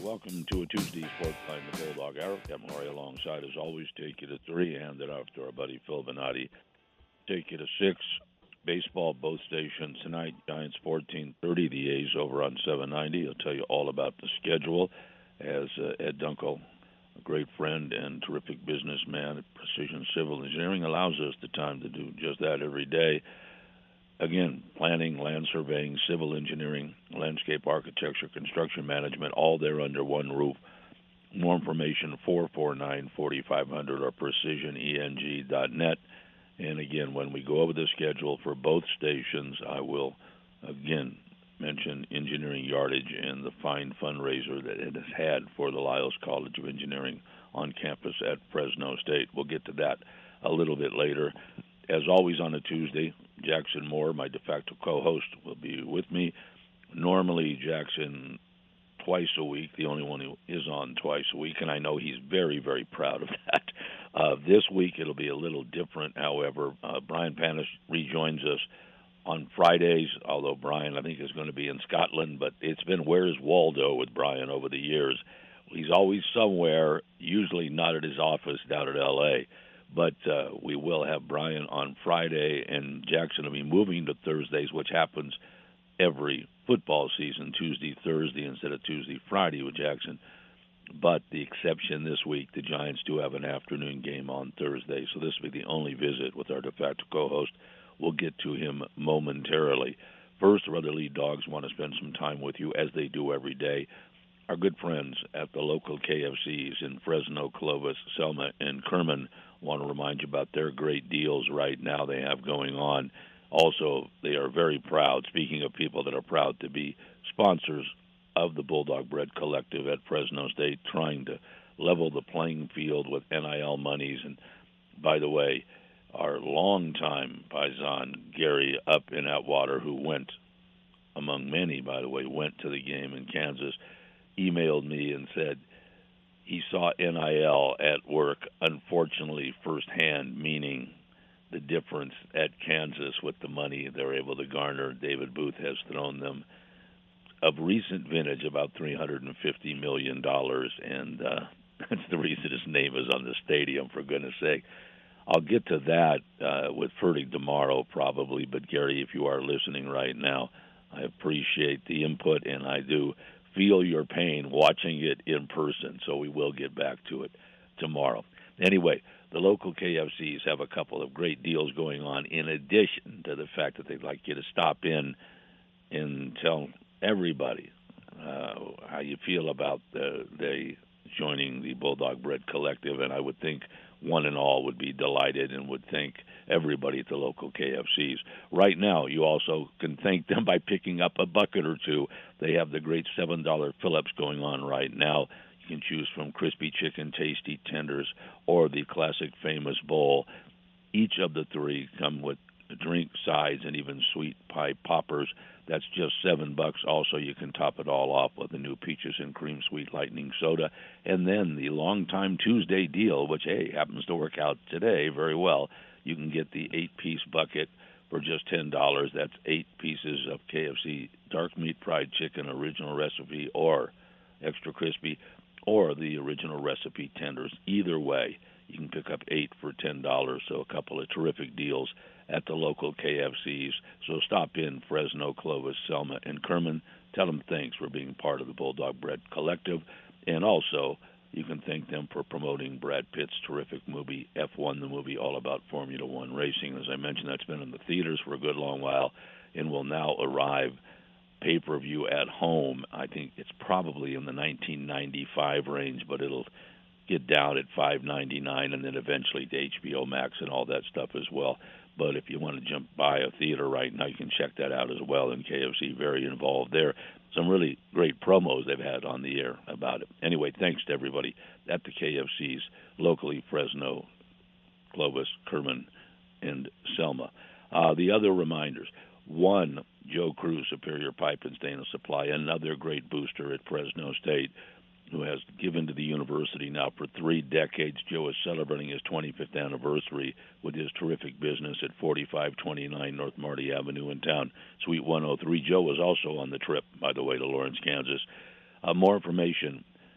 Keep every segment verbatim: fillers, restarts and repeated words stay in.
welcome to a Tuesday Sports Line, the Bulldog Hour. Got Maury alongside, as always. Take you to three, hand it off to our buddy Phil Venati. Take you to six. Baseball, both stations tonight. Giants fourteen thirty, the A's over on seven ninety. I'll tell you all about the schedule as uh, Ed Dunkel, a great friend and terrific businessman at Precision Civil Engineering, allows us the time to do just that every day. Again, planning, land surveying, civil engineering, landscape architecture, construction management, all there under one roof. More information, four four nine, four five zero zero or precision e n g dot net. And again, when we go over the schedule for both stations, I will, again, mention engineering yardage and the fine fundraiser that it has had for the Lyles College of Engineering on campus at Fresno State. We'll get to that a little bit later. As always on a Tuesday, Jackson Moore, my de facto co-host, will be with me. Normally, Jackson twice a week, the only one who is on twice a week, and I know he's very, very proud of that. Uh, this week, it'll be a little different, however. Uh, Brian Panish rejoins us on Fridays, although Brian, I think, is going to be in Scotland, but it's been Where's Waldo with Brian over the years. He's always somewhere, usually not at his office down at L A, but uh, we will have Brian on Friday, and Jackson will be moving to Thursdays, which happens every football season, Tuesday, Thursday, instead of Tuesday, Friday with Jackson. But the exception this week, the Giants do have an afternoon game on Thursday, so this will be the only visit with our de facto co-host. We'll get to him momentarily. First, our other lead dogs want to spend some time with you, as they do every day. Our good friends at the local K F Cs in Fresno, Clovis, Selma, and Kerman want to remind you about their great deals right now they have going on. Also, they are very proud, speaking of people that are proud to be sponsors of the Bulldog Bread Collective at Fresno State, trying to level the playing field with N I L monies. And by the way, our longtime paisan, Gary up in Atwater, who went, among many, by the way, went to the game in Kansas, emailed me and said he saw N I L at work, unfortunately, firsthand, meaning the difference at Kansas with the money they're able to garner. David Booth has thrown them, of recent vintage, about three hundred fifty million dollars, and uh, that's the reason his name is on the stadium, for goodness sake. I'll get to that uh, with Fertig tomorrow, probably, but Gary, if you are listening right now, I appreciate the input, and I do feel your pain watching it in person, so we will get back to it tomorrow. Anyway, the local K F Cs have a couple of great deals going on, in addition to the fact that they'd like you to stop in and tell everybody uh, how you feel about the, they joining the Bulldog Bread Collective, and I would think one and all would be delighted and would thank everybody at the local K F Cs. Right now, you also can thank them by picking up a bucket or two. They have the great seven dollar fill-ups going on right now. You can choose from crispy chicken, tasty tenders, or the classic famous bowl. Each of the three come with drink sides and even sweet pie poppers. That's just seven bucks. Also, you can top it all off with the new peaches and cream sweet lightning soda. And then the long-time Tuesday deal, which, hey, happens to work out today very well. You can get the eight-piece bucket for just ten dollars. That's eight pieces of K F C dark meat fried chicken, original recipe, or extra crispy, or the original recipe tenders. Either way, you can pick up eight for ten dollars, so a couple of terrific deals at the local K F Cs. So stop in Fresno, Clovis, Selma, and Kerman. Tell them thanks for being part of the Bulldog Bread Collective. And also, you can thank them for promoting Brad Pitt's terrific movie, F one, the movie all about Formula One racing. As I mentioned, that's been in the theaters for a good long while and will now arrive pay-per-view at home. I think it's probably in the nineteen ninety-five range, but it'll get down at five ninety-nine and then eventually to H B O Max and all that stuff as well. But if you want to jump by a theater right now, you can check that out as well. And K F C very involved there. Some really great promos they've had on the air about it. Anyway, thanks to everybody at the K F Cs locally, Fresno, Clovis, Kerman, and Selma. Uh, the other reminders. One, Joe Cruz, Superior Pipe and Stainless Supply, another great booster at Fresno State, who has given to the university now for three decades. Joe is celebrating his twenty-fifth anniversary with his terrific business at forty-five twenty-nine North Marty Avenue in town, Suite one oh three. Joe was also on the trip, by the way, to Lawrence, Kansas. Uh, more information,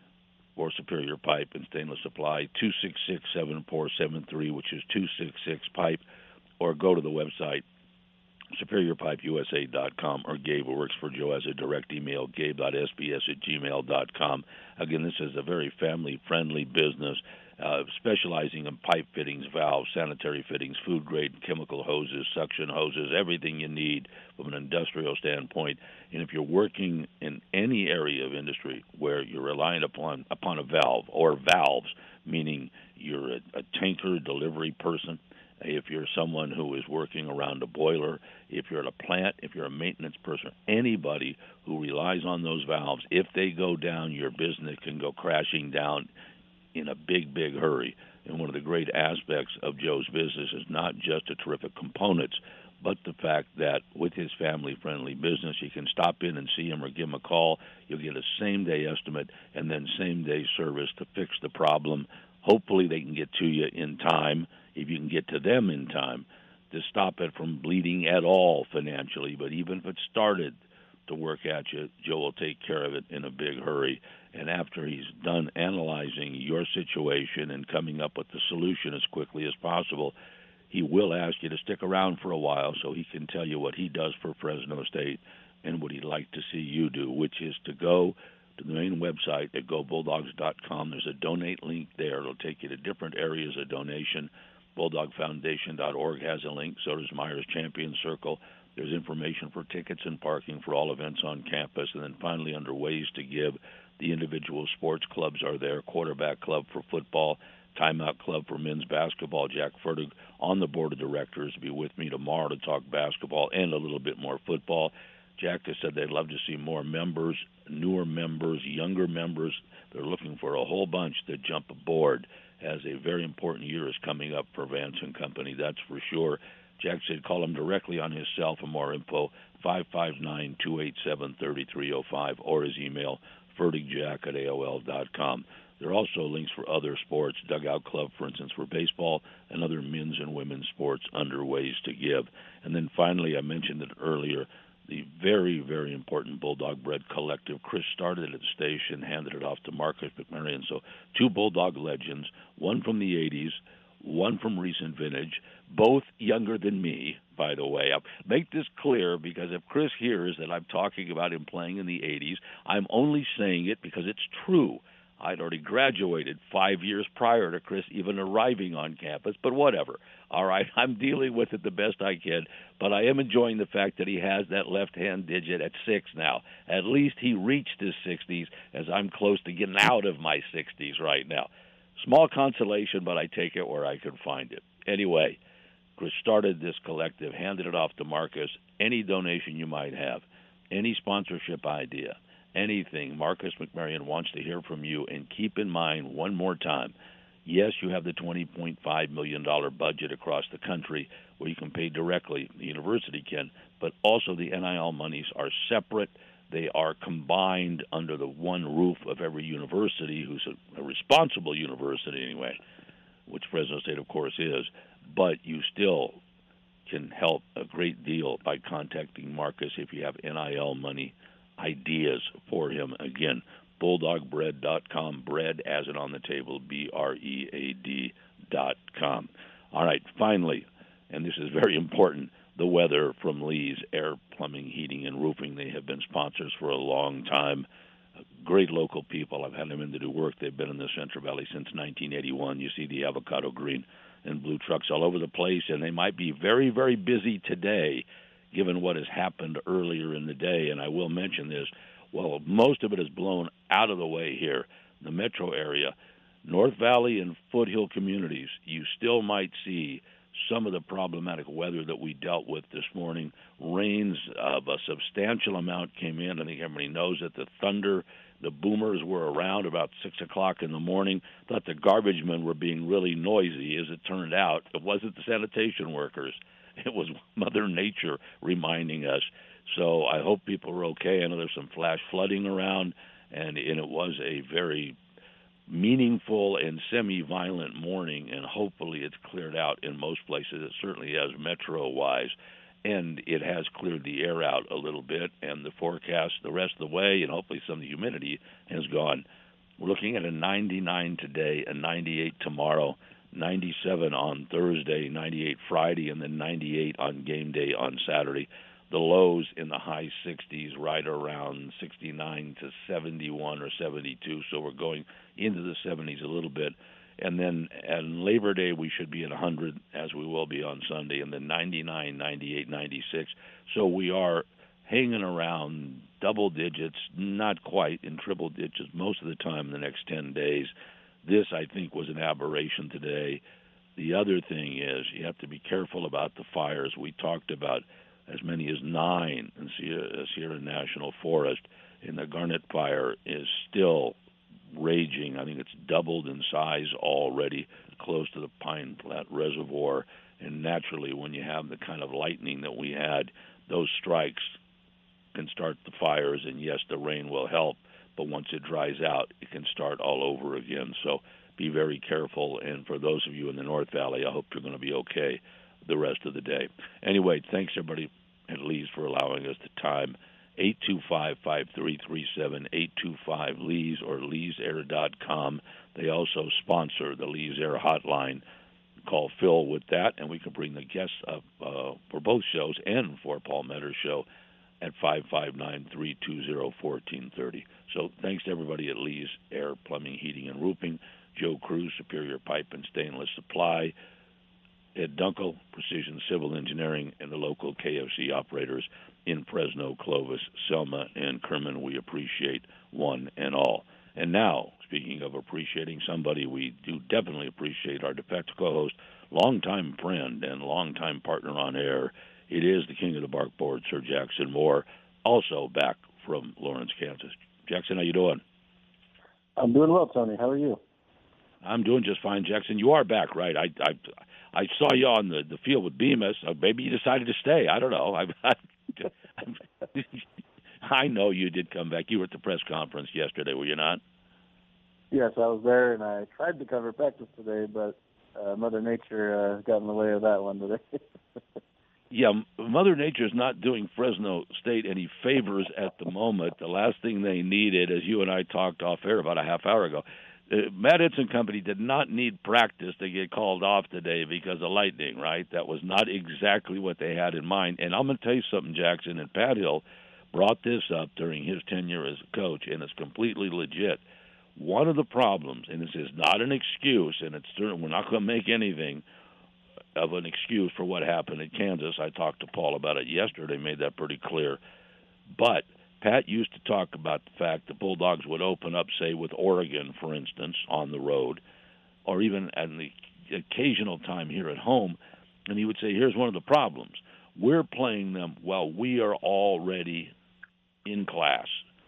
for Superior Pipe and Stainless Supply, two six six, seven four seven three, which is two six six pipe, or go to the website, superior pipe u s a dot com, or Gabe, who works for Joe, has a direct email, gabe dot s b s at gmail dot com. Again, this is a very family-friendly business, uh, specializing in pipe fittings, valves, sanitary fittings, food-grade chemical hoses, suction hoses, everything you need from an industrial standpoint. And if you're working in any area of industry where you're relying upon upon a valve or valves, meaning you're a, a tanker delivery person, if you're someone who is working around a boiler, if you're at a plant, if you're a maintenance person, anybody who relies on those valves, if they go down, your business can go crashing down in a big, big hurry. And one of the great aspects of Joe's business is not just the terrific components, but the fact that with his family-friendly business, you can stop in and see him or give him a call. You'll get a same-day estimate and then same-day service to fix the problem. Hopefully they can get to you in time, if you can get to them in time, to stop it from bleeding at all financially. But even if it started to work at you, Joe will take care of it in a big hurry. And after he's done analyzing your situation and coming up with the solution as quickly as possible, he will ask you to stick around for a while so he can tell you what he does for Fresno State and what he'd like to see you do, which is to go to the main website at go bulldogs dot com. There's a donate link there. It'll take you to different areas of donation. bulldog foundation dot org has a link. So does Myers Champion Circle. There's information for tickets and parking for all events on campus. And then finally, under ways to give, the individual sports clubs are there. Quarterback Club for football, Timeout Club for men's basketball. Jack Fertig on the board of directors will be with me tomorrow to talk basketball and a little bit more football. Jack has said they'd love to see more members, newer members, younger members. They're looking for a whole bunch to jump aboard, as a very important year is coming up for Vance and Company, that's for sure. Jack said call him directly on his cell for more info, five five nine, two eight seven, three three zero five, or his email, fertigjack at A O L dot com. There are also links for other sports, Dugout Club, for instance, for baseball, and other men's and women's sports under ways to give. And then finally, I mentioned it earlier, the very, very important Bulldog Bread Collective. Chris started it at the station, handed it off to Marcus McMarion. So two Bulldog legends, one from the eighties, one from recent vintage, both younger than me, by the way. I'll make this clear because if Chris hears that I'm talking about him playing in the eighties, I'm only saying it because it's true. I'd already graduated five years prior to Chris even arriving on campus, but whatever. All right, I'm dealing with it the best I can, but I am enjoying the fact that he has that left-hand digit at six now. At least he reached his sixties, as I'm close to getting out of my sixties right now. Small consolation, but I take it where I can find it. Anyway, Chris started this collective, handed it off to Marcus. Any donation you might have, any sponsorship idea, anything, Marcus McMarion wants to hear from you. And keep in mind one more time, yes, you have the twenty point five million dollars budget across the country where you can pay directly, the university can, but also the N I L monies are separate. They are combined under the one roof of every university, who's a, a responsible university anyway, which Fresno State, of course, is. But you still can help a great deal by contacting Marcus if you have N I L money ideas for him. Again, bulldog bread dot com, bread as in on the table, B R E A D dot com. All right, finally, and this is very important, the weather from Lee's Air Plumbing, Heating, and Roofing. They have been sponsors for a long time. Great local people. I've had them in to do work. They've been in the Central Valley since nineteen eighty-one. You see the avocado green and blue trucks all over the place, and they might be very, very busy today, given what has happened earlier in the day. And I will mention this, well, most of it is blown out of the way here, the metro area. North Valley and foothill communities, you still might see some of the problematic weather that we dealt with this morning. Rains of a substantial amount came in. I think everybody knows that the thunder, the boomers were around about six o'clock in the morning. Thought the garbage men were being really noisy. As it turned out, it wasn't the sanitation workers. It was Mother Nature reminding us. So I hope people are okay. I know there's some flash flooding around, and, and it was a very meaningful and semi-violent morning, and hopefully it's cleared out in most places. It certainly has metro-wise, and it has cleared the air out a little bit, and the forecast the rest of the way, and hopefully some of the humidity has gone. We're looking at a ninety-nine today, a ninety-eight tomorrow, ninety-seven on Thursday, ninety-eight Friday, and then ninety-eight on game day on Saturday. The lows in the high sixties, right around sixty-nine to seventy-one or seventy-two, so we're going into the seventies a little bit. And then on Labor Day, we should be at one hundred, as we will be on Sunday, and then ninety-nine, ninety-eight, ninety-six. So we are hanging around double digits, not quite in triple digits most of the time in the next ten days. This, I think, was an aberration today. The other thing is you have to be careful about the fires. We talked about as many as nine in Sierra, Sierra National Forest, and the Garnet Fire is still raging. I think it's doubled in size already, close to the Pine Flat Reservoir. And naturally, when you have the kind of lightning that we had, those strikes can start the fires, and yes, the rain will help, but once it dries out, it can start all over again. So be very careful, and for those of you in the North Valley, I hope you're going to be okay the rest of the day. Anyway, thanks everybody at Lee's for allowing us the time. eight two five, five three three seven, eight two five, Lee's or lees air dot com. They also sponsor the Lee's Air Hotline. Call Phil with that, and we can bring the guests up uh, for both shows and for Paul Metter's show at five five nine, three two zero, one four three zero. So thanks to everybody at Lee's Air Plumbing, Heating, and Roofing, Joe Cruz, Superior Pipe and Stainless Supply, Ed Dunkel, Precision Civil Engineering, and the local K F C operators in Fresno, Clovis, Selma, and Kerman. We appreciate one and all. And now, speaking of appreciating somebody, we do definitely appreciate our de facto co-host, longtime friend and longtime partner on air. It is the king of the barkboard, Sir Jackson Moore, also back from Lawrence, Kansas. Jackson, how you doing? I'm doing well, Tony. How are you? I'm doing just fine, Jackson. You are back, right? I I, I saw you on the, the field with Bemis. Uh, maybe you decided to stay. I don't know. I, I, I know you did come back. You were at the press conference yesterday, were you not? Yes, I was there, and I tried to cover practice today, but uh, Mother Nature uh, got in the way of that one today. Yeah, Mother Nature is not doing Fresno State any favors at the moment. The last thing they needed, as you and I talked off air about a half hour ago, uh, Matt Edson Company did not need practice to get called off today because of lightning, right? That was not exactly what they had in mind. And I'm going to tell you something, Jackson, and Pat Hill brought this up during his tenure as a coach, and it's completely legit. One of the problems, and this is not an excuse, and it's certainly, we're not going to make anything of an excuse for what happened in Kansas. I talked to Paul about it yesterday, made that pretty clear. But Pat used to talk about the fact the Bulldogs would open up, say, with Oregon, for instance, on the road, or even at the occasional time here at home, and he would say, here's one of the problems. We're playing them while we are already in class.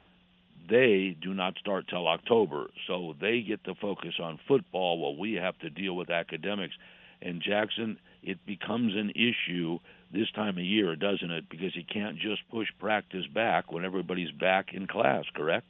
They do not start till October, so they get to focus on football while we have to deal with academics. And, Jackson, it becomes an issue this time of year, doesn't it? Because you can't just push practice back when everybody's back in class, correct?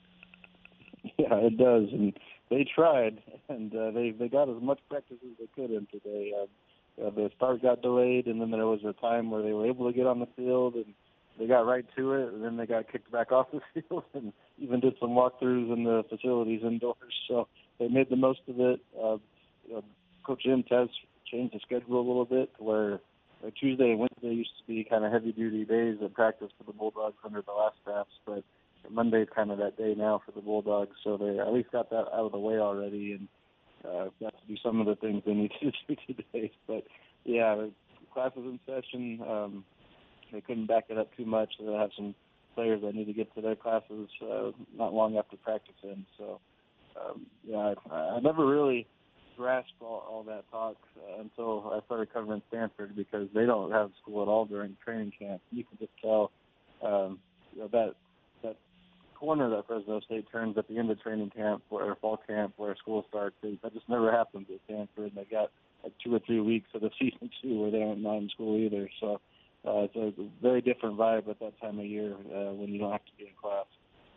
Yeah, it does. And they tried, and uh, they, they got as much practice as they could in today. Uh, uh, the start got delayed, and then there was a time where they were able to get on the field, and they got right to it, and then they got kicked back off the field and even did some walkthroughs in the facilities indoors. So they made the most of it. Uh, you know, Coach Jim has changed the schedule a little bit to where uh, Tuesday and Wednesday used to be kind of heavy-duty days of practice for the Bulldogs under the last staffs, but Monday's kind of that day now for the Bulldogs, so they at least got that out of the way already and uh, got to do some of the things they need to do today. But, yeah, the class is in session. Um, they couldn't back it up too much. They have some players that need to get to their classes uh, not long after practice ends. So, um, yeah, I, I never really grasped all, all that talk uh, until I started covering Stanford because they don't have school at all during training camp. You can just tell um, you know, that that corner that Fresno State turns at the end of training camp or fall camp where school starts. That just never happens at Stanford. They got like two or three weeks of the season too where they aren't not in school either. So uh, it's a very different vibe at that time of year uh, when you don't have to be in class.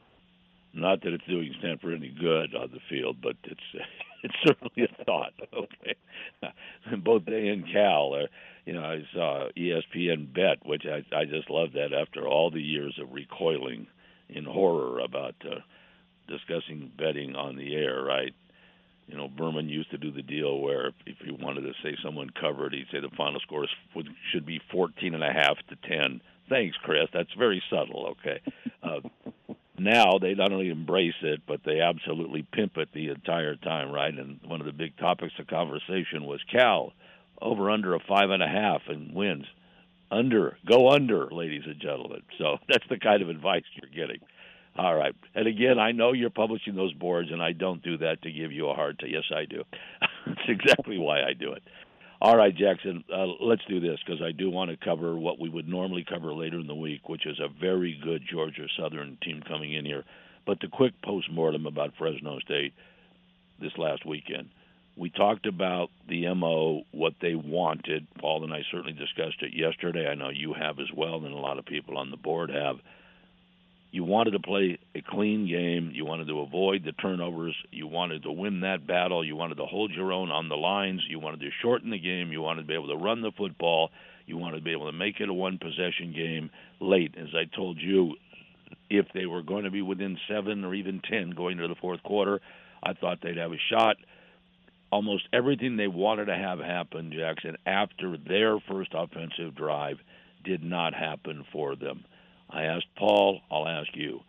Not that it's doing Stanford any good on the field, but it's it's certainly a thought. Okay, both they and Cal, uh, you know, I saw E S P N bet, which I I just love that after all the years of recoiling in horror about uh, discussing betting on the air, right? You know, Berman used to do the deal where if he wanted to say someone covered, he'd say the final score is, should be fourteen and a half to ten. Thanks, Chris. That's very subtle, okay? Uh, now they not only embrace it, but they absolutely pimp it the entire time, right? And one of the big topics of conversation was Cal, over under a five and a half and wins. Under, go under, ladies and gentlemen. So that's the kind of advice you're getting. All right. And again, I know you're publishing those boards, and I don't do that to give you a hard time. Yes, I do. That's exactly why I do it. All right, Jackson, uh, let's do this because I do want to cover what we would normally cover later in the week, which is a very good Georgia Southern team coming in here. But the quick postmortem about Fresno State this last weekend. We talked about the M O, what they wanted. Paul and I certainly discussed it yesterday. I know you have as well, and a lot of people on the board have. You wanted to play a clean game. You wanted to avoid the turnovers. You wanted to win that battle. You wanted to hold your own on the lines. You wanted to shorten the game. You wanted to be able to run the football. You wanted to be able to make it a one-possession game late. As I told you, if they were going to be within seven or even ten going into the fourth quarter, I thought they'd have a shot. Almost everything they wanted to have happen, Jackson, after their first offensive drive did not happen for them. I asked Paul, I'll ask you.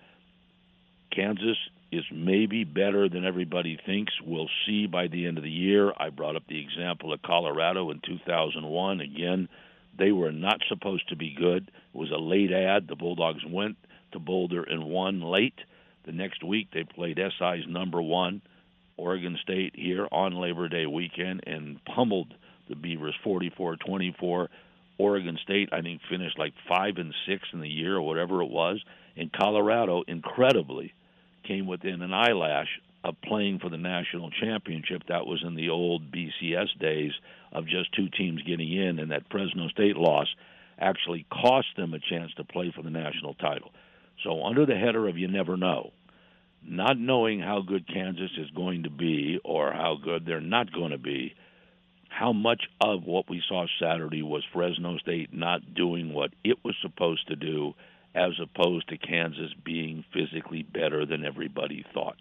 Kansas is maybe better than everybody thinks. We'll see by the end of the year. I brought up the example of Colorado in two thousand one. Again, they were not supposed to be good. It was a late ad. The Bulldogs went to Boulder and won late. The next week they played S I's number one, Oregon State, here on Labor Day weekend and pummeled the Beavers forty-four twenty-four. Oregon State, I think, finished like five and six in the year or whatever it was. And Colorado, incredibly, came within an eyelash of playing for the national championship. That was in the old B C S days of just two teams getting in, and that Fresno State loss actually cost them a chance to play for the national title. So under the header of you never know, not knowing how good Kansas is going to be or how good they're not going to be, how much of what we saw Saturday was Fresno State not doing what it was supposed to do as opposed to Kansas being physically better than everybody thought?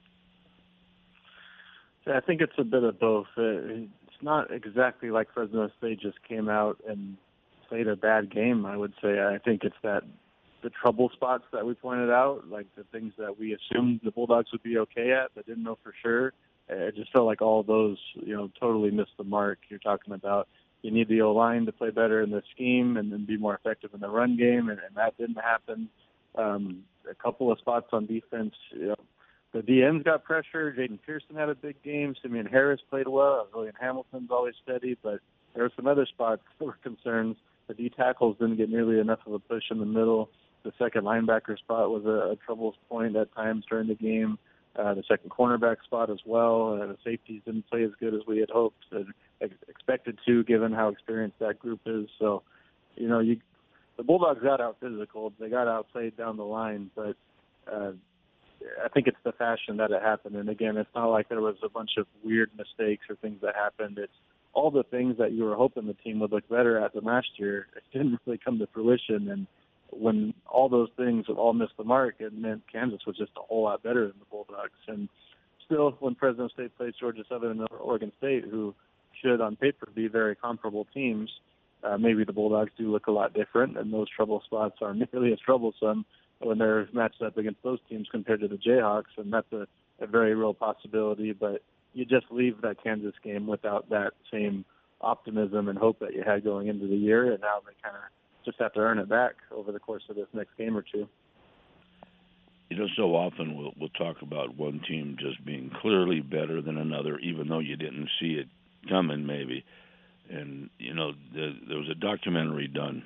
I think it's a bit of both. It's not exactly like Fresno State just came out and played a bad game, I would say. I think it's that the trouble spots that we pointed out, like the things that we assumed the Bulldogs would be okay at but didn't know for sure. It just felt like all of those, you know, totally missed the mark. You're talking about you need the O-line to play better in the scheme and then be more effective in the run game, and, and that didn't happen. Um, a couple of spots on defense, you know, the D Ns got pressure. Jaden Pearson had a big game. Simeon Harris played well. William Hamilton's always steady, but there were some other spots that were concerns. The D tackles didn't get nearly enough of a push in the middle. The second linebacker spot was a, a trouble point at times during the game. Uh, the second cornerback spot as well. Uh, the safeties didn't play as good as we had hoped and ex- expected to, given how experienced that group is. So, you know, you, the Bulldogs got out physical. They got outplayed down the line, but uh, I think it's the fashion that it happened. And again, it's not like there was a bunch of weird mistakes or things that happened. It's all the things that you were hoping the team would look better at than last year. It didn't really come to fruition, and when all those things all missed the mark, it meant Kansas was just a whole lot better than the Bulldogs. And still, when Fresno State plays Georgia Southern and Oregon State, who should on paper be very comparable teams, uh, maybe the Bulldogs do look a lot different, and those trouble spots aren't nearly as troublesome when they're matched up against those teams compared to the Jayhawks, and that's a, a very real possibility. But you just leave that Kansas game without that same optimism and hope that you had going into the year, and now they kind of just have to earn it back over the course of this next game or two. You know, so often we'll we'll talk about one team just being clearly better than another, even though you didn't see it coming, maybe. And you know, the, there was a documentary done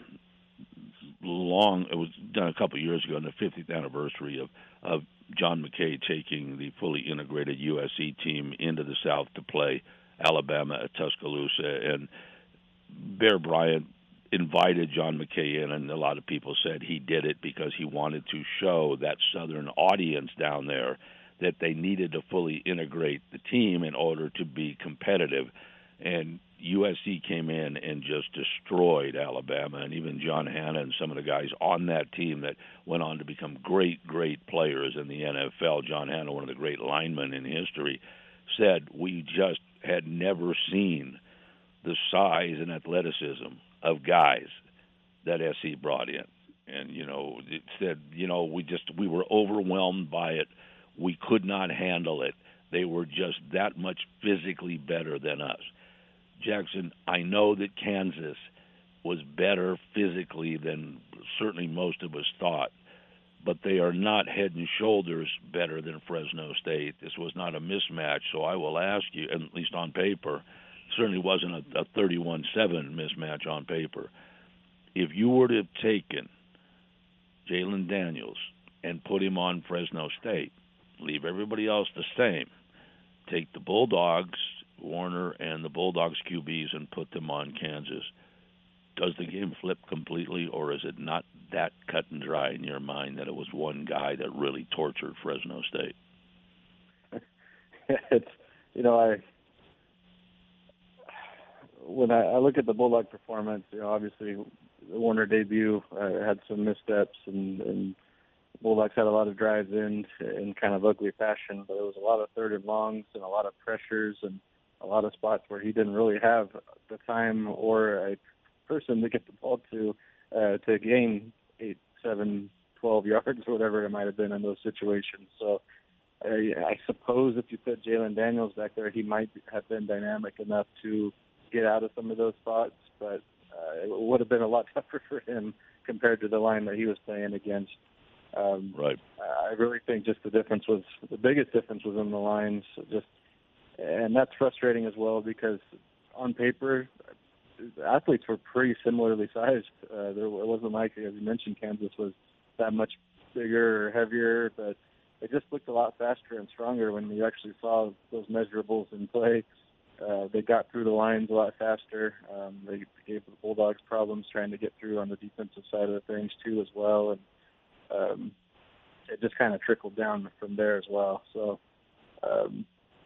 long. It was done a couple of years ago, on the fiftieth anniversary of of John McKay taking the fully integrated U S C team into the South to play Alabama at Tuscaloosa, and Bear Bryant invited John McKay in, and a lot of people said he did it because he wanted to show that Southern audience down there that they needed to fully integrate the team in order to be competitive. And U S C came in and just destroyed Alabama, and even John Hanna and some of the guys on that team that went on to become great, great players in the N F L. John Hanna, one of the great linemen in history, said we just had never seen the size and athleticism of guys that S C brought in. And, you know, it said, you know, we just, we were overwhelmed by it. We could not handle it. They were just that much physically better than us. Jackson, I know that Kansas was better physically than certainly most of us thought, but they are not head and shoulders better than Fresno State. This was not a mismatch, so I will ask you, at least on paper, certainly wasn't a, a thirty-one seven mismatch on paper. If you were to have taken Jalen Daniels and put him on Fresno State, leave everybody else the same, take the Bulldogs, Warner, and the Bulldogs Q Bs and put them on Kansas, does the game flip completely, or is it not that cut and dry in your mind that it was one guy that really tortured Fresno State? It's, you know, I when I, I look at the Bulldog performance, you know, obviously the Warner debut uh, had some missteps, and, and Bulldogs had a lot of drives in in kind of ugly fashion, but there was a lot of third and longs and a lot of pressures and a lot of spots where he didn't really have the time or a person to get the ball to uh, to gain eight, seven, twelve yards or whatever it might have been in those situations. So uh, I suppose if you put Jalen Daniels back there, he might have been dynamic enough to get out of some of those spots, but uh, it would have been a lot tougher for him compared to the line that he was playing against. Um, right. I really think just the difference was, the biggest difference was in the lines, just, and that's frustrating as well because on paper, the athletes were pretty similarly sized. Uh, there, it wasn't like, as you mentioned, Kansas was that much bigger or heavier, but it just looked a lot faster and stronger when you actually saw those measurables in play. Uh, they got through the lines a lot faster. Um, they gave the Bulldogs problems trying to get through on the defensive side of things too as well, and um, it just kind of trickled down from there as well. So um,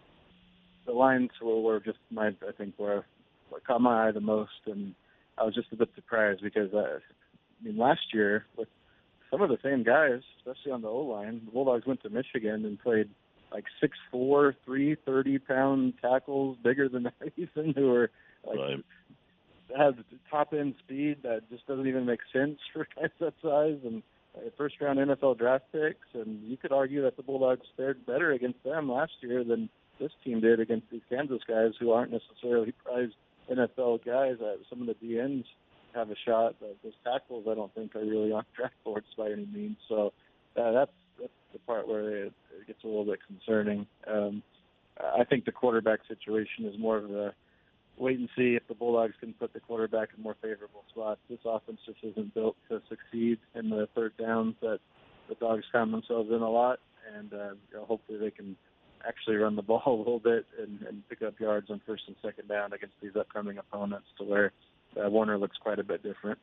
the lines were, were just my, I think, were what caught my eye the most, and I was just a bit surprised because I, I mean, last year with some of the same guys, especially on the O-line, the Bulldogs went to Michigan and played like six four, three thirty-pound tackles, bigger than Mason, who were like right. have top-end speed that just doesn't even make sense for guys that size, and uh, first-round N F L draft picks. And you could argue that the Bulldogs fared better against them last year than this team did against these Kansas guys who aren't necessarily prized N F L guys. Uh, some of the D Ns have a shot, but those tackles I don't think are really on draft boards by any means. So uh, that's that's the part where it, it gets a little bit concerning. Um, I think the quarterback situation is more of a wait and see if the Bulldogs can put the quarterback in more favorable spots. This offense just isn't built to succeed in the third downs that the Dogs found themselves in a lot, and uh, you know, hopefully they can actually run the ball a little bit and, and pick up yards on first and second down against these upcoming opponents to where uh, Warner looks quite a bit different.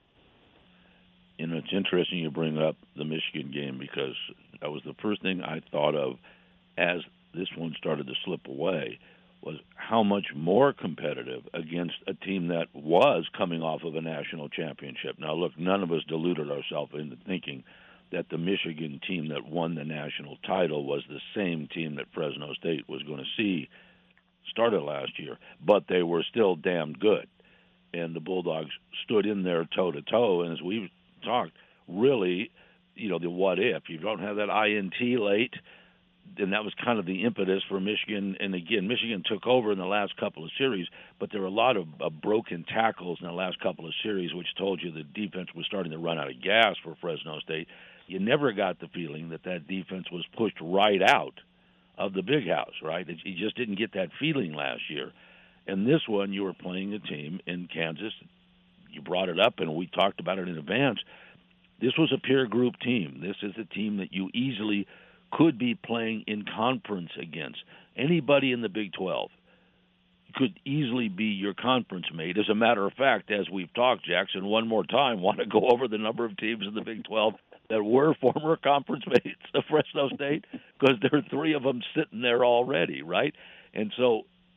You know, it's interesting you bring up the Michigan game because that was the first thing I thought of as this one started to slip away, was how much more competitive against a team that was coming off of a national championship. Now, look, none of us deluded ourselves into thinking that the Michigan team that won the national title was the same team that Fresno State was going to see started last year, but they were still damn good. And the Bulldogs stood in there toe-to-toe, and as we've talked, really, you know, the what if. You don't have that I N T late, and that was kind of the impetus for Michigan. And again, Michigan took over in the last couple of series, but there were a lot of uh, broken tackles in the last couple of series, which told you the defense was starting to run out of gas for Fresno State. You never got the feeling that that defense was pushed right out of the big house, right? You just didn't get that feeling last year. And this one, you were playing a team in Kansas. You brought it up, and we talked about it in advance. This was a peer group team. This is a team that you easily could be playing in conference against. Anybody in the Big twelve could easily be your conference mate. As a matter of fact, as we've talked, Jackson, one more time, want to go over the number of teams in the Big twelve that were former conference mates of Fresno State? Because there are three of them sitting there already, right? And so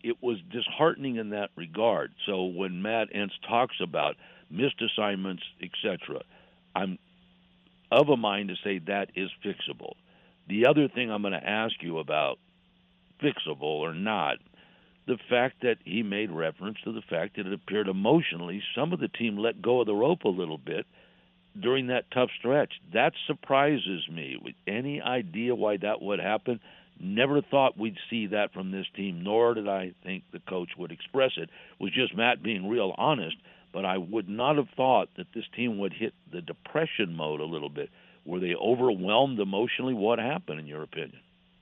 it was disheartening in that regard. So when Matt Entz talks about missed assignments, et cetera, I'm of a mind to say that is fixable. The other thing I'm going to ask you about, fixable or not, the fact that he made reference to the fact that it appeared emotionally some of the team let go of the rope a little bit during that tough stretch. That surprises me. With any idea why that would happen? Never thought we'd see that from this team, nor did I think the coach would express it. It was just Matt being real honest, but I would not have thought that this team would hit the depression mode a little bit. Were they overwhelmed emotionally? What happened, in your opinion?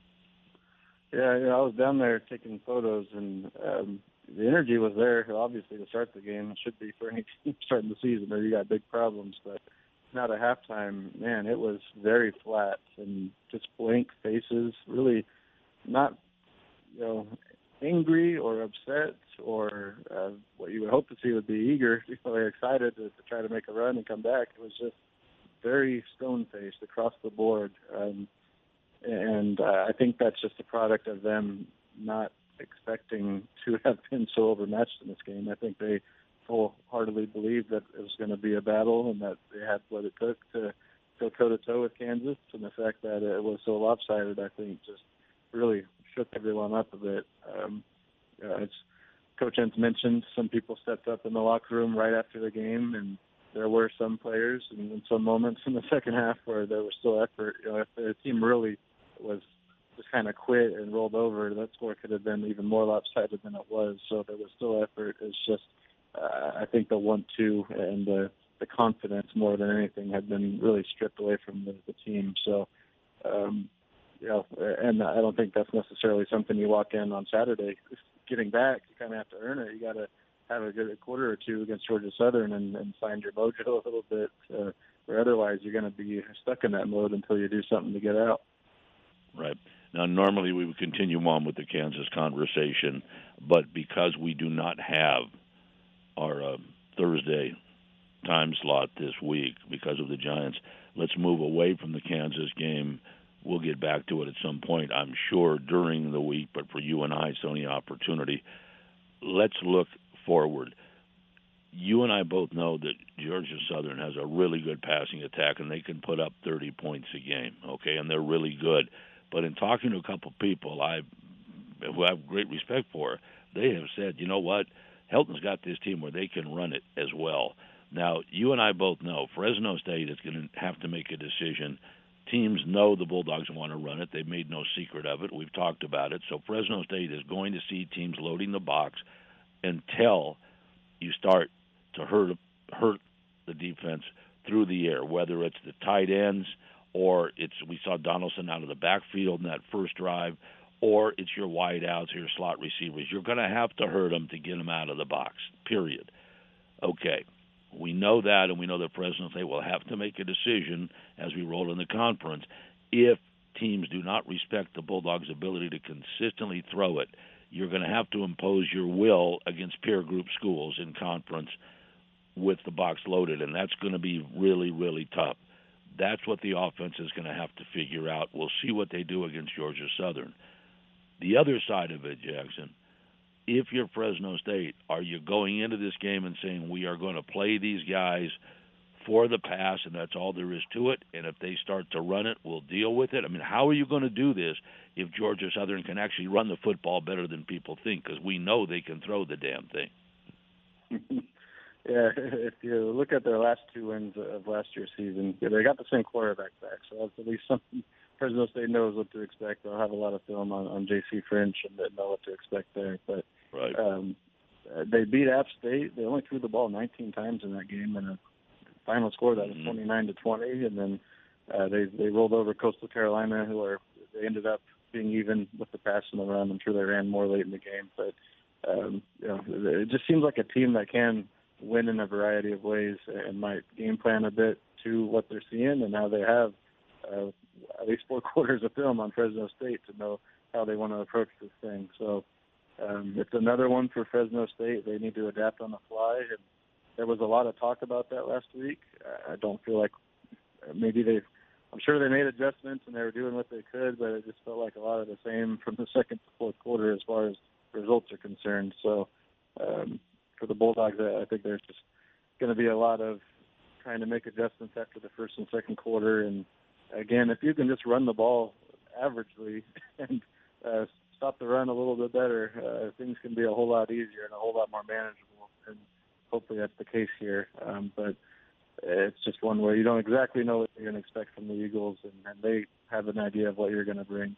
Yeah, yeah, I was down there taking photos, and um, the energy was there, obviously, to start the game. It should be for any team starting the season, or you got big problems. But now at halftime, man, it was very flat and just blank faces, really not, you know, angry or upset or uh, what you would hope to see would be eager, you know, they're excited to, to try to make a run and come back. It was just very stone-faced across the board. Um, and uh, I think that's just a product of them not expecting to have been so overmatched in this game. I think they full-heartedly believed that it was going to be a battle and that they had what it took to go toe-to-toe with Kansas. And the fact that it was so lopsided, I think, just really shook everyone up a bit. Um, uh, it's Coach Entz mentioned some people stepped up in the locker room right after the game, and there were some players and in some moments in the second half where there was still effort. You know, if the team really was just kind of quit and rolled over, that score could have been even more lopsided than it was. So there was still effort. It's just, uh, I think the one-two and the, the confidence more than anything had been really stripped away from the, the team. So, um, you know, and I don't think that's necessarily something you walk in on Saturday getting back. You kind of have to earn it. You got to have a good quarter or two against Georgia Southern and, and find your mojo a little bit, uh, or otherwise you're going to be stuck in that mode until you do something to get out. Right. Now, normally we would continue on with the Kansas conversation, but because we do not have our uh, Thursday time slot this week because of the Giants, let's move away from the Kansas game. We'll get back to it at some point, I'm sure, during the week, but for you and I, it's only opportunity. Let's look forward. You and I both know that Georgia Southern has a really good passing attack, and they can put up thirty points a game, okay, and they're really good. But in talking to a couple people I who I have great respect for, they have said, you know what, Helton's got this team where they can run it as well. Now, you and I both know Fresno State is going to have to make a decision. Teams know the Bulldogs want to run it. They've made no secret of it. We've talked about it. So Fresno State is going to see teams loading the box until you start to hurt hurt the defense through the air, whether it's the tight ends or it's we saw Donaldson out of the backfield in that first drive, or it's your wide outs or your slot receivers. You're going to have to hurt them to get them out of the box, period. Okay, we know that, and we know that Fresno State will have to make a decision as we roll in the conference. If teams do not respect the Bulldogs' ability to consistently throw it, you're going to have to impose your will against peer group schools in conference with the box loaded, and that's going to be really, really tough. That's what the offense is going to have to figure out. We'll see what they do against Georgia Southern. The other side of it, Jackson, if you're Fresno State, are you going into this game and saying we are going to play these guys for the pass and that's all there is to it, and if they start to run it, we'll deal with it? I mean, how are you going to do this if Georgia Southern can actually run the football better than people think? Because we know they can throw the damn thing. Yeah, if you look at their last two wins of last year's season, they got the same quarterback back, so that's at least something Fresno State knows what to expect. They'll have a lot of film on, on J C French and they know what to expect there. But right. um, they beat App State. They only threw the ball nineteen times in that game, and a final score that was mm-hmm. twenty-nine to twenty. And then uh, they they rolled over Coastal Carolina, who are they ended up being even with the pass and the run. I'm sure they ran more late in the game, but um, you know, it just seems like a team that can win in a variety of ways and might game plan a bit to what they're seeing, and now they have uh, at least four quarters of film on Fresno State to know how they want to approach this thing. So um, it's another one for Fresno State. They need to adapt on the fly, and there was a lot of talk about that last week. I don't feel like maybe they I'm sure they made adjustments and they were doing what they could, but it just felt like a lot of the same from the second to fourth quarter as far as results results are concerned. So um, for the Bulldogs, I, I think there's just going to be a lot of trying to make adjustments after the first and second quarter. And again, if you can just run the ball averagely and uh, stop the run a little bit better, uh, things can be a whole lot easier and a whole lot more manageable. And hopefully that's the case here. Um, but it's just one where you don't exactly know what you're going to expect from the Eagles, and, and they have an idea of what you're going to bring.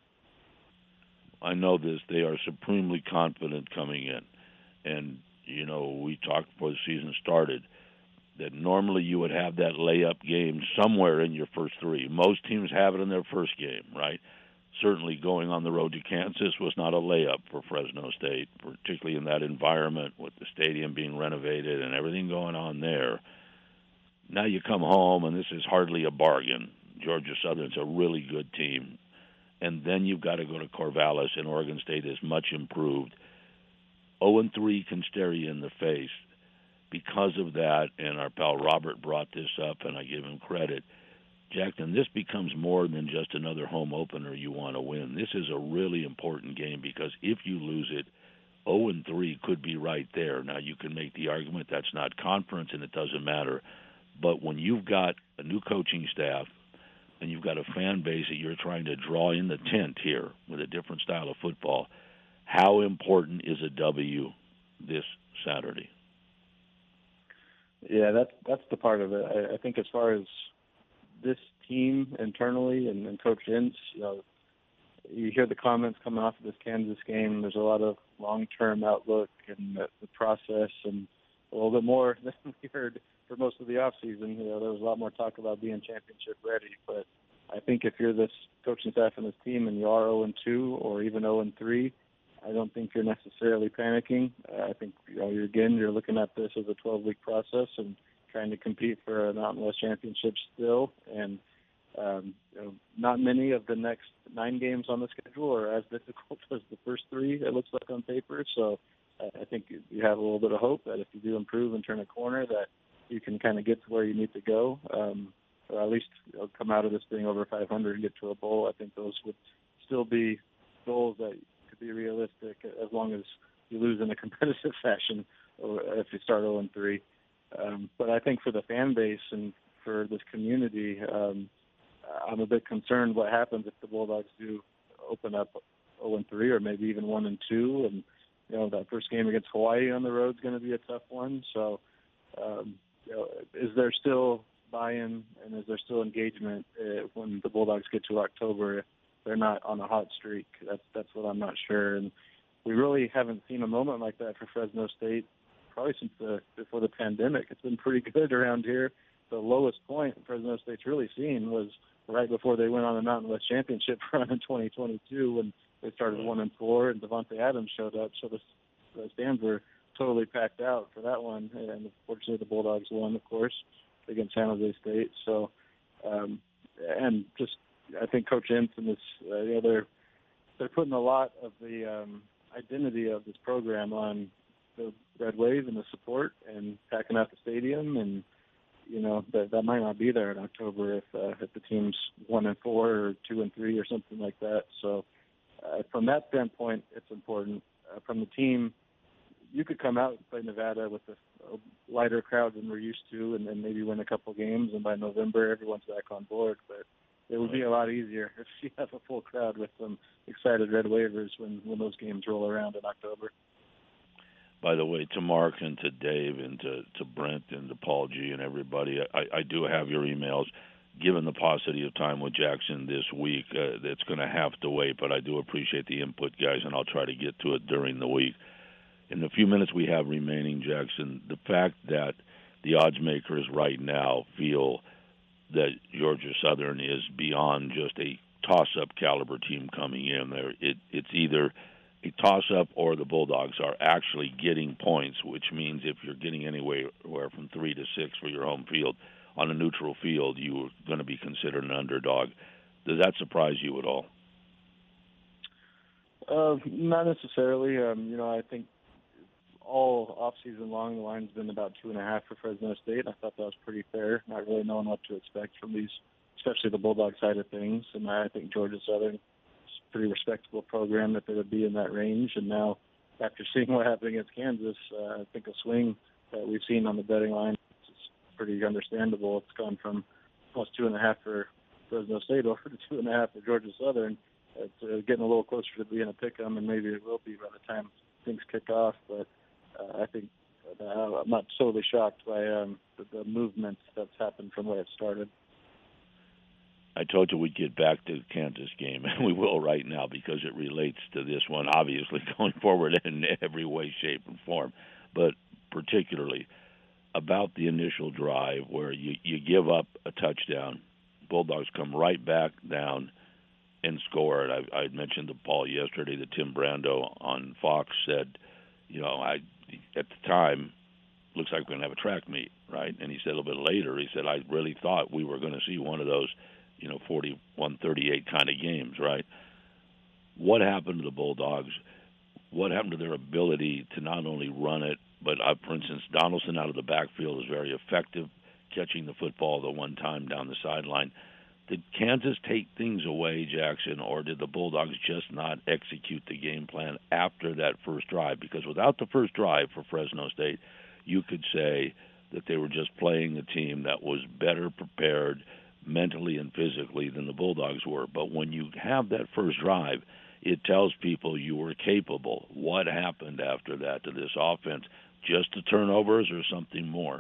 I know this. They are supremely confident coming in. And, you know, we talked before the season started that normally you would have that layup game somewhere in your first three. Most teams have it in their first game, right? Certainly going on the road to Kansas was not a layup for Fresno State, particularly in that environment with the stadium being renovated and everything going on there. Now you come home, and this is hardly a bargain. Georgia Southern's a really good team. And then you've got to go to Corvallis, and Oregon State is much improved. oh and three can stare you in the face. Because of that, and our pal Robert brought this up, and I give him credit, Jackson, this becomes more than just another home opener you want to win. This is a really important game because if you lose it, oh and three could be right there. Now, you can make the argument that's not conference and it doesn't matter. But when you've got a new coaching staff and you've got a fan base that you're trying to draw in the tent here with a different style of football, how important is a W this Saturday? Yeah, that's that's the part of it. I, I think as far as this team internally and, and Coach Ince, you know, you hear the comments coming off of this Kansas game. There's a lot of long-term outlook and the, the process, and a little bit more than we heard for most of the offseason. You know, there was a lot more talk about being championship ready. But I think if you're this coaching staff and this team and you are oh and two or even oh and three, I don't think you're necessarily panicking. Uh, I think, you know, you're, again, you're looking at this as a twelve-week process and trying to compete for a Mountain West championship still. And um, you know, not many of the next nine games on the schedule are as difficult as the first three, it looks like on paper. So uh, I think you have a little bit of hope that if you do improve and turn a corner, that you can kind of get to where you need to go, um, or at least, you know, come out of this being over five hundred and get to a bowl. I think those would still be goals that could be realistic as long as you lose in a competitive fashion or if you start oh and three. Um, but I think for the fan base and for this community, um, I'm a bit concerned what happens if the Bulldogs do open up oh and three or maybe even one and two. And, you know, that first game against Hawaii on the road is going to be a tough one. So, um, you know, is there still buy-in and is there still engagement uh, when the Bulldogs get to October if they're not on a hot streak? That's that's what I'm not sure. And we really haven't seen a moment like that for Fresno State probably since the before the pandemic. It's been pretty good around here. The lowest point Fresno State's really seen was right before they went on the Mountain West Championship run in twenty twenty-two when they started one and four and Devontae Adams showed up. So the, the stands were totally packed out for that one. And fortunately the Bulldogs won, of course, against San Jose State. So, um, and just I think Coach Ince and this, uh, you know, they're they're putting a lot of the um, identity of this program on the Red Wave and the support and packing out the stadium, and you know that that might not be there in October if uh, if the team's one and four or two and three or something like that. So uh, from that standpoint, it's important. Uh, from the team, you could come out and play Nevada with a, a lighter crowd than we're used to, and then maybe win a couple games, and by November everyone's back on board. But it would be a lot easier if you have a full crowd with some excited Red Wavers when when those games roll around in October. By the way, to Mark and to Dave and to, to Brent and to Paul G and everybody, I, I do have your emails. Given the paucity of time with Jackson this week, uh, it's going to have to wait, but I do appreciate the input, guys, and I'll try to get to it during the week. In the few minutes we have remaining, Jackson, the fact that the odds makers right now feel that Georgia Southern is beyond just a toss-up caliber team coming in there, it, it's either a toss-up or the Bulldogs are actually getting points, which means if you're getting anywhere from three to six for your home field on a neutral field, you're going to be considered an underdog. Does that surprise you at all? Uh, not necessarily. Um, you know, I think all off-season long, the line's been about two and a half for Fresno State. I thought that was pretty fair, not really knowing what to expect from these, especially the Bulldog side of things. And I think Georgia Southern pretty respectable program that they would be in that range. And now after seeing what happened against Kansas, uh, I think a swing that we've seen on the betting line is pretty understandable. It's gone from plus two and a half for Fresno State over to two and a half for Georgia Southern. It's uh, getting a little closer to being a pick-em, and maybe it will be by the time things kick off. But uh, I think uh, I'm not totally shocked by um, the, the movement that's happened from where it started. I told you we'd get back to the Kansas game, and we will right now because it relates to this one, obviously, going forward in every way, shape, and form, but particularly about the initial drive where you, you give up a touchdown. Bulldogs come right back down and score it. I, I mentioned to Paul yesterday that Tim Brando on Fox said, you know, I at the time, looks like we're going to have a track meet, right? And he said a little bit later, he said, I really thought we were going to see one of those, you know, forty-one thirty-eight kind of games, right? What happened to the Bulldogs? What happened to their ability to not only run it, but, uh, for instance, Donaldson out of the backfield is very effective, catching the football the one time down the sideline. Did Kansas take things away, Jackson, or did the Bulldogs just not execute the game plan after that first drive? Because without the first drive for Fresno State, you could say that they were just playing a team that was better prepared mentally and physically than the Bulldogs were. But when you have that first drive, it tells people you were capable. What happened after that to this offense? Just the turnovers or something more?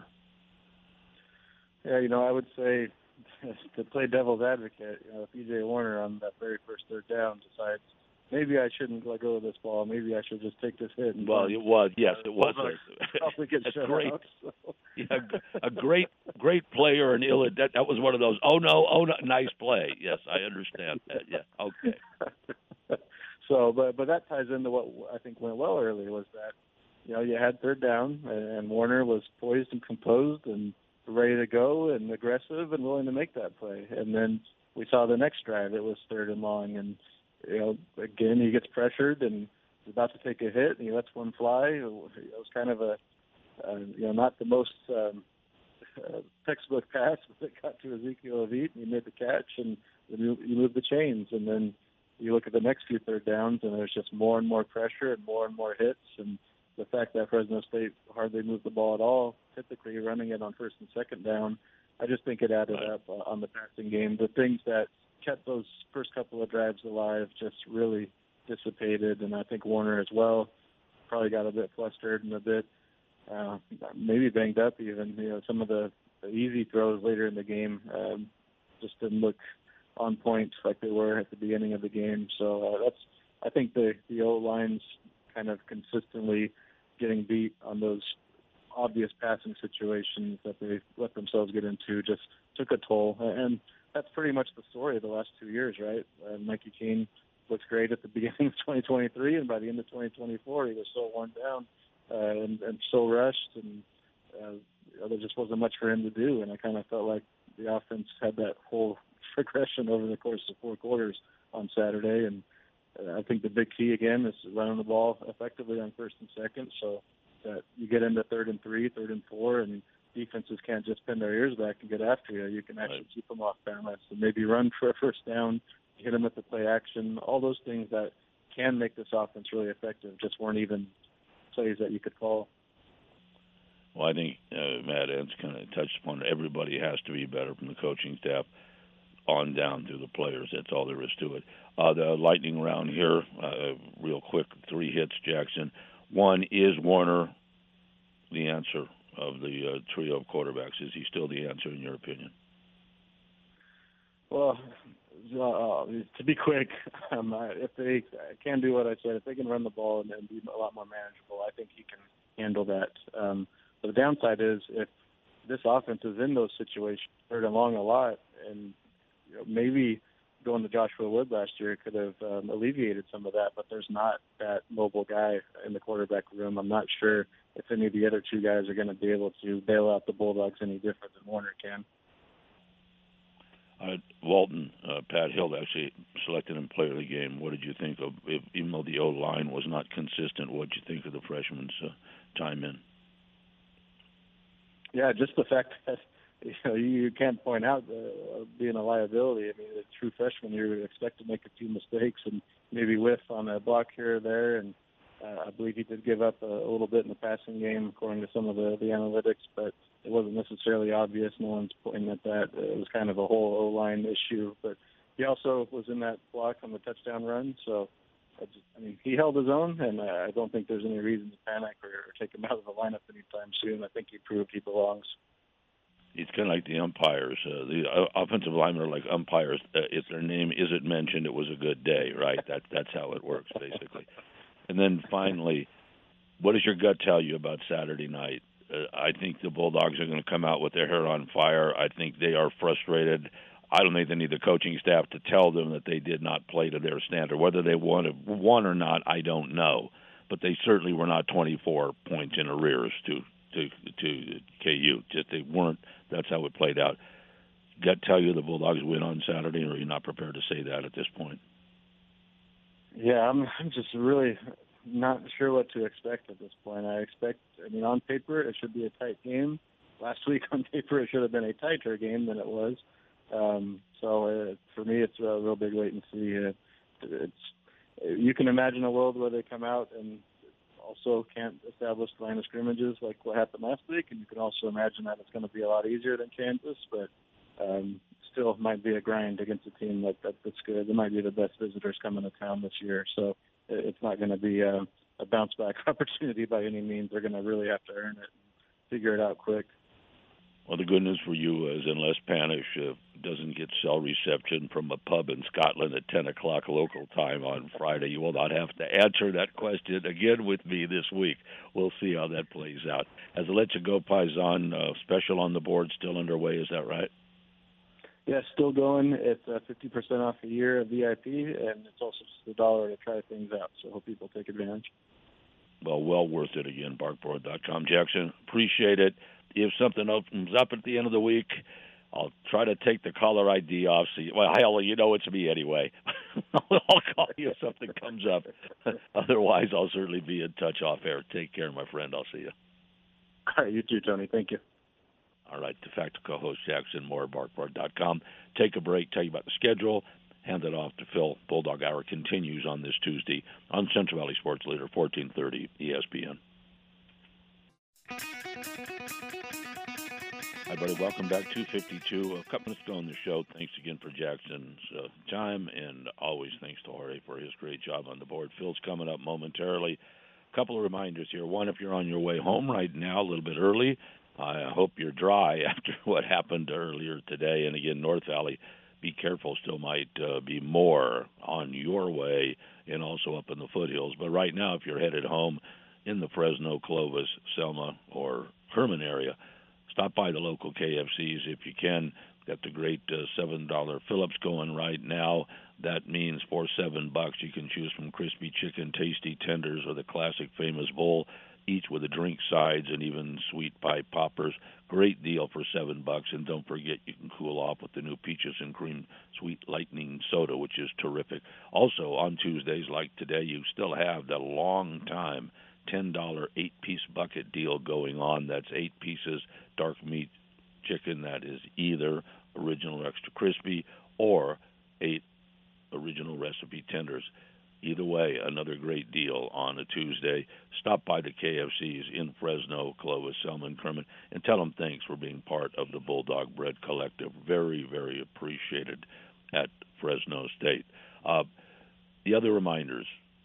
Yeah, you know, I would say to play devil's advocate, you know, if P J Warner on that very first third down decides maybe I shouldn't let go of this ball, maybe I should just take this hit. And well, it was, yes, it was. Probably get shut great. out. So. Yeah, a great, great player and ill. That that was one of those. Oh no, oh no, nice play. Yes, I understand that. Yeah, okay. So, but but that ties into what I think went well early was that, you know, you had third down and, and Warner was poised and composed and ready to go and aggressive and willing to make that play. And then we saw the next drive. It was third and long, and you know, again he gets pressured and he's about to take a hit and he lets one fly. It was kind of a uh, you know not the most um, uh, textbook pass, but it got to Ezekiel Avit and he made the catch and you moved the chains. And then you look at the next few third downs and there's just more and more pressure and more and more hits, and the fact that Fresno State hardly moved the ball at all, typically running it on first and second down, I just think it added up uh, on the passing game. The things that kept those first couple of drives alive just really dissipated, and I think Warner as well probably got a bit flustered and a bit uh, maybe banged up even. You know, some of the, the easy throws later in the game um, just didn't look on point like they were at the beginning of the game. So uh, that's I think the, the O-line's kind of consistently getting beat on those obvious passing situations that they let themselves get into just took a toll. And that's pretty much the story of the last two years, right? Uh, Mikey Keene looks great at the beginning of twenty twenty-three, and by the end of twenty twenty-four, he was so worn down uh, and, and so rushed, and uh, you know, there just wasn't much for him to do. And I kind of felt like the offense had that whole progression over the course of four quarters on Saturday, and I think the big key, again, is running the ball effectively on first and second so that you get into third and three, third and four, and defenses can't just pin their ears back and get after you. You can actually right. keep them off balance and maybe run for a first down, hit them with the play action. All those things that can make this offense really effective just weren't even plays that you could call. Well, I think uh, Matt Entz kind of touched upon it. Everybody has to be better from the coaching staff on down to the players. That's all there is to it. Uh, the lightning round here, uh, real quick, three hits, Jackson. One, is Warner the answer of the uh, trio of quarterbacks? Is he still the answer in your opinion? Well, uh, to be quick, um, if they can do what I said, if they can run the ball and, and be a lot more manageable, I think he can handle that. Um, but the downside is if this offense is in those situations, third and long a lot, and you know, maybe going to Joshua Wood last year could have um, alleviated some of that, but there's not that mobile guy in the quarterback room. I'm not sure if any of the other two guys are going to be able to bail out the Bulldogs any different than Warner can. Uh, Walton, uh, Pat Hill actually selected him player of the game. What did you think of, if, even though the O-line was not consistent, what did you think of the freshman's uh, time in? Yeah, just the fact that you know, you can't point out uh, being a liability. I mean, a true freshman, you expect to make a few mistakes and maybe whiff on a block here or there. And Uh, I believe he did give up a, a little bit in the passing game, according to some of the, the analytics, but it wasn't necessarily obvious. No one's pointing at that. It was kind of a whole O-line issue. But he also was in that block on the touchdown run, so I, just, I mean, he held his own, and I don't think there's any reason to panic or, or take him out of the lineup anytime soon. I think he proved he belongs. It's kind of like the umpires. Uh, the uh, offensive linemen are like umpires. Uh, if their name isn't mentioned, it was a good day, right? That that's how it works, basically. And then finally, what does your gut tell you about Saturday night? Uh, I think the Bulldogs are going to come out with their hair on fire. I think they are frustrated. I don't think they need the coaching staff to tell them that they did not play to their standard. Whether they won, won or not, I don't know. But they certainly were not twenty-four points in arrears to to to K U. Just they weren't. That's how it played out. Gut tell you the Bulldogs win on Saturday, or are you not prepared to say that at this point? Yeah, I'm, I'm just really not sure what to expect at this point. I expect, I mean, on paper, it should be a tight game. Last week on paper, it should have been a tighter game than it was. Um, so uh, for me, it's a real big wait and see. Uh, it's you can imagine a world where they come out and also can't establish line of scrimmages like what happened last week, and you can also imagine that it's going to be a lot easier than Kansas, but um, still might be a grind against a team like that that's good. They might be the best visitors coming to town this year, so it's not going to be a, a bounce-back opportunity by any means. They're going to really have to earn it and figure it out quick. Well, the good news for you is unless Panish uh, doesn't get cell reception from a pub in Scotland at ten o'clock local time on Friday, you will not have to answer that question again with me this week. We'll see how that plays out. Has the Let You Go Paisan uh, special on the board still underway? Is that right? Yeah, still going. It's uh, fifty percent off a year of V I P, and it's also just a dollar to try things out, so I hope people take advantage. Well, well worth it again, bark board dot com. Jackson, appreciate it. If something opens up at the end of the week, I'll try to take the caller I D off. So you, well, hell, you know it's me anyway. I'll call you if something comes up. Otherwise, I'll certainly be in touch off air. Take care, my friend. I'll see you. All right, you too, Tony. Thank you. All right, de facto co-host Jackson Moore, bark board dot com. Take a break, tell you about the schedule, hand it off to Phil. Bulldog Hour continues on this Tuesday on Central Valley Sports Leader, fourteen thirty E S P N. Hi, buddy. Welcome back. two fifty-two. A couple minutes ago on the show. Thanks again for Jackson's uh, time, and always thanks to Jorge for his great job on the board. Phil's coming up momentarily. A couple of reminders here. One, if you're on your way home right now, a little bit early, I hope you're dry after what happened earlier today. And again, North Valley, be careful. Still might uh, be more on your way and also up in the foothills. But right now, if you're headed home in the Fresno, Clovis, Selma, or Herman area, stop by the local K F Cs if you can. Got the great uh, seven dollar fill-ups going right now. That means for seven bucks you can choose from crispy chicken, tasty tenders, or the classic famous bowl, each with a drink, sides, and even sweet pie poppers. Great deal for seven bucks. And don't forget, you can cool off with the new peaches and cream sweet lightning soda, which is terrific. Also, on Tuesdays like today, you still have the long time ten dollar eight-piece bucket deal going on. That's eight pieces dark meat chicken that is either original or extra crispy or eight original recipe tenders. Either way, another great deal on a Tuesday. Stop by the K F Cs in Fresno, Clovis, Selma, and Kerman, and tell them thanks for being part of the Bulldog Bread Collective. Very, very appreciated at Fresno State. Uh, the other reminders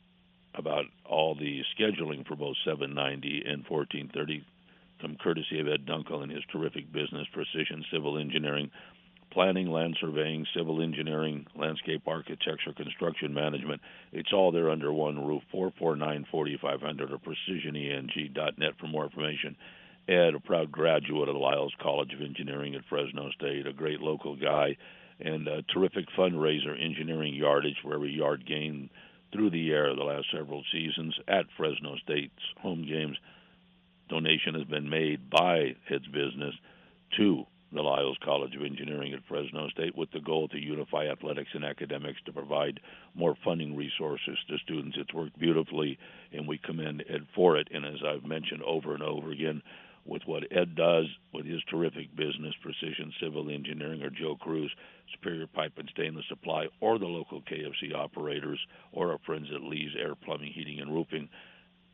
about all the scheduling for both seven ninety and fourteen thirty come courtesy of Ed Dunkel and his terrific business, Precision Civil Engineering, planning, land surveying, civil engineering, landscape architecture, construction management. It's all there under one roof. four four nine, four five zero zero or precision e n g dot net for more information. Ed, a proud graduate of the Lyles College of Engineering at Fresno State, a great local guy, and a terrific fundraiser, engineering yardage for every yard gained through the air the last several seasons at Fresno State's home games. Donation has been made by Ed's business to the Lyles College of Engineering at Fresno State with the goal to unify athletics and academics to provide more funding resources to students. It's worked beautifully, and we commend Ed for it. And as I've mentioned over and over again, with what Ed does with his terrific business, Precision Civil Engineering, or Joe Cruz, Superior Pipe and Stainless Supply, or the local K F C operators, or our friends at Lee's Air Plumbing, Heating, and Roofing,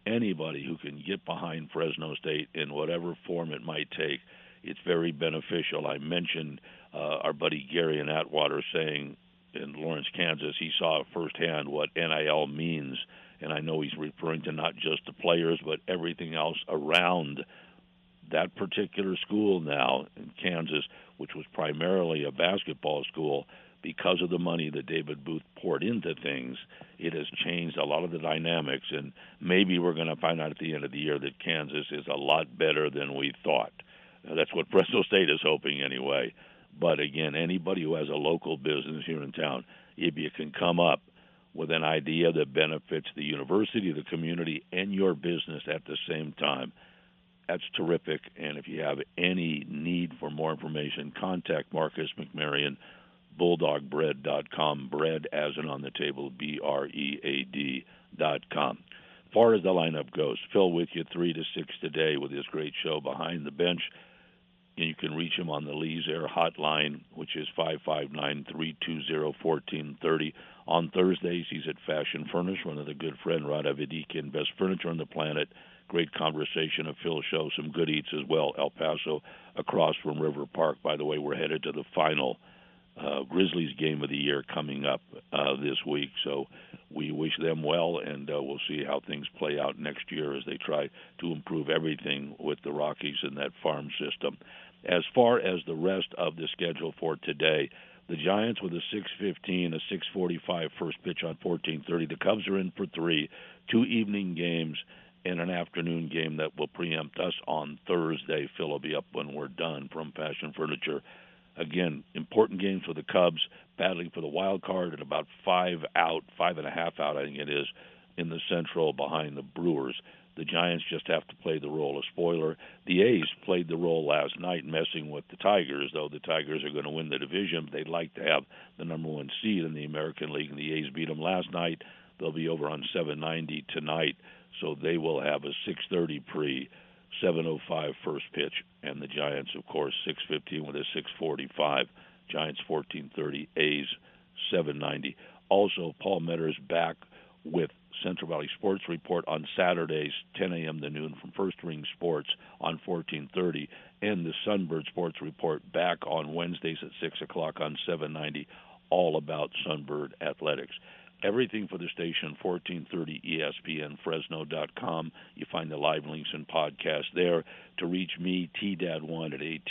anybody who can get behind Fresno State in whatever form it might take, it's very beneficial. I mentioned uh, our buddy Gary in Atwater saying in Lawrence, Kansas, he saw firsthand what N I L means, and I know he's referring to not just the players but everything else around that particular school now in Kansas, which was primarily a basketball school. Because of the money that David Booth poured into things, it has changed a lot of the dynamics, and maybe we're going to find out at the end of the year that Kansas is a lot better than we thought. That's what Fresno State is hoping anyway. But again, anybody who has a local business here in town, if you can come up with an idea that benefits the university, the community, and your business at the same time, that's terrific. And if you have any need for more information, contact Marcus McMarion, bulldog bread dot com, bread as in on the table, B R E A D dot com. As far as the lineup goes, Phil with you three to six today with his great show Behind the Bench. And you can reach him on the Lee's Air hotline, which is five five nine, three two zero, one four three zero. On Thursdays, he's at Fashion Furnish, one of the good friend, Rada Vidikin, best furniture on the planet. Great conversation of Phil's show, some good eats as well. El Paso across from River Park. By the way, we're headed to the final uh, Grizzlies game of the year coming up uh, this week. So we wish them well, and uh, we'll see how things play out next year as they try to improve everything with the Rockies and that farm system. As far as the rest of the schedule for today, the Giants with a six fifteen, a six forty-five first pitch on fourteen thirty. The Cubs are in for three, two evening games, and an afternoon game that will preempt us on Thursday. Phil will be up when we're done from Fashion Furniture. Again, important games for the Cubs, battling for the wild card and about five out, five and a half out, I think it is, in the Central behind the Brewers. The Giants just have to play the role of spoiler. The A's played the role last night messing with the Tigers, though the Tigers are going to win the division. They'd like to have the number one seed in the American League, and the A's beat them last night. They'll be over on seven ninety tonight, so they will have a six thirty pre, seven oh five first pitch, and the Giants, of course, six fifteen with a six forty-five. Giants fourteen thirty, A's seven ninety. Also, Paul Metters back with Central Valley Sports Report on Saturdays, ten a.m. to noon from First Ring Sports on fourteen thirty, and the Sunbird Sports Report back on Wednesdays at six o'clock on seven ninety, all about Sunbird Athletics. Everything for the station, fourteen thirty E S P N Fresno dot com. You find the live links and podcasts there. To reach me, T D A D one at A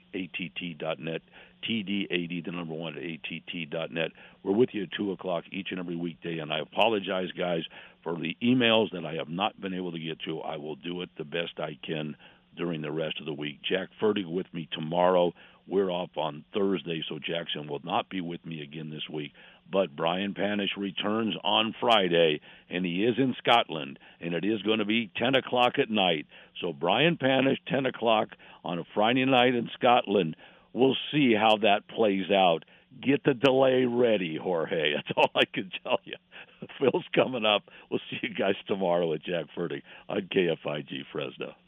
T T dot net, T D A D, the number one, at A T T dot net. We're with you at two o'clock each and every weekday, and I apologize, guys, for the emails that I have not been able to get to. I will do it the best I can during the rest of the week. Jack Fertig with me tomorrow. We're off on Thursday, so Jackson will not be with me again this week. But Brian Panish returns on Friday, and he is in Scotland, and it is going to be ten o'clock at night. So Brian Panish, ten o'clock on a Friday night in Scotland. We'll see how that plays out. Get the delay ready, Jorge. That's all I can tell you. Phil's coming up. We'll see you guys tomorrow with Jack Fertig on K F I G Fresno.